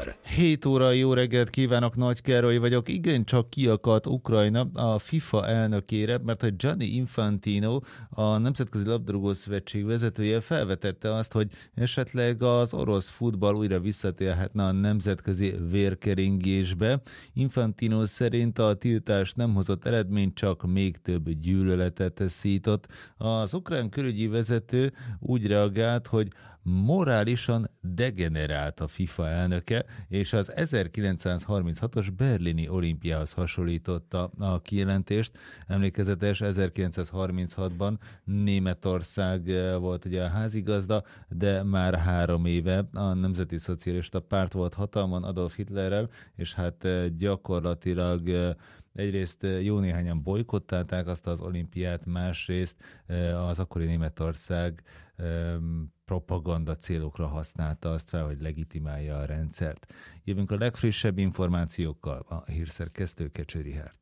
híradókor. 7 óra, jó reggelt kívánok, Nagy Károly vagyok. Igencsak kiakadt Ukrajna a FIFA elnökére, mert hogy Gianni Infantino, a Nemzetközi Labdarúgó Szövetség vezetője felvetette azt, hogy esetleg az orosz futball újra visszatérhetne a nemzetközi vérkeringésbe. Infantino szerint a tiltás nem hozott eredményt, csak még több gyűlöletet szított. Az ukrán külügyi vezető úgy reagált, hogy morálisan degenerált a FIFA elnöke, és az 1936-os berlini olimpiához hasonlította a kijelentést. Emlékezetes, 1936-ban Németország volt ugye a házigazda, de már 3 éve a Nemzeti Szocialista Párt volt hatalmon Adolf Hitlerrel, és hát gyakorlatilag egyrészt jó néhányan bojkottálták azt az olimpiát, másrészt az akkori Németország propaganda célokra használta azt fel, hogy legitimálja a rendszert. Jövünk a legfrissebb információkkal, a hírszerkesztő Kecső Richárd.